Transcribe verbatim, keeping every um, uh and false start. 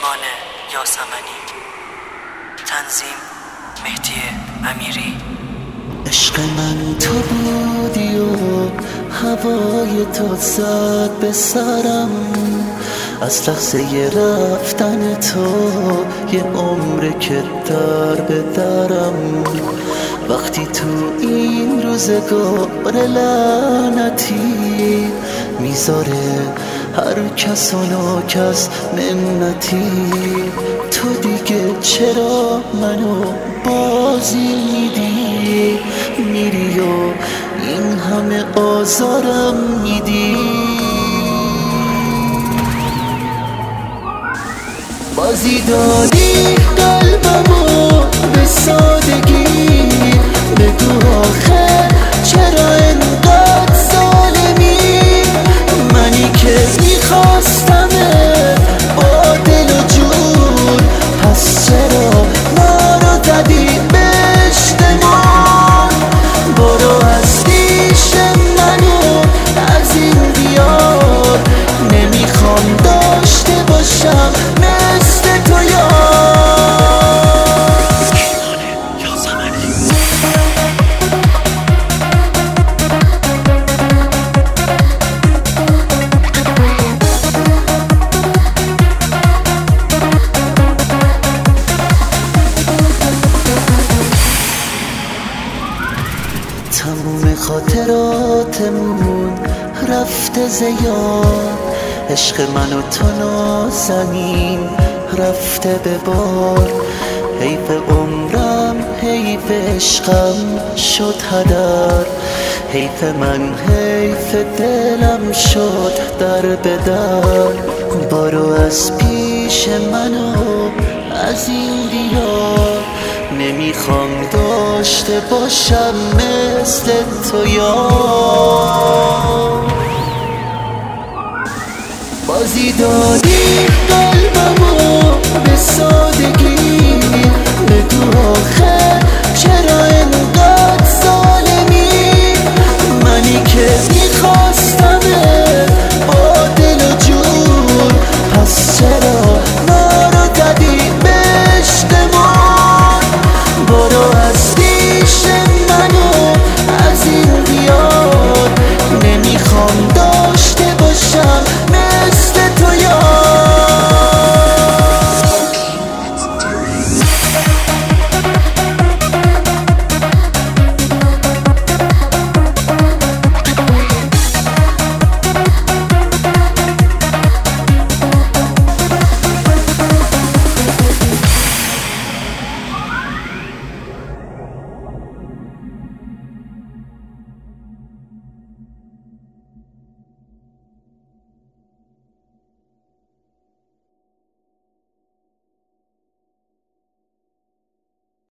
پیمان یاسمنی. تنظیم مهدی امیری. عشق من تو بودی و هوای تو زد به سرم، از لحظه رفتن تو یه عمره که در به درم. وقتی تو این روزگار لعنتی میذاره هر کس و ناکس منتی، تو دیگه چرا منو بازی میدی؟ میری و این همه آزارم میدی. بازی دادی قلبمو به سادگی، بگو آخر چرا انقدر ظالمی؟ منی که میخواستمه با دل و جون، پس چرا ما رو دادی به اشتمان؟ برو از پیش منو از این بیار، نمیخوام داشته باشم مثل تو یار. تموم خاطراتمون رفته زیاد، عشق من و تو نازنین رفته به بار. حیف عمرم حیف عشقم شد هدر، حیف من حیف دلم شد در به در. برو از پیش منو از این دیار، نمیخوام داشته باشم مثل تو یار. بازی دادی قلبمو به سادگی، بگو آخر چرا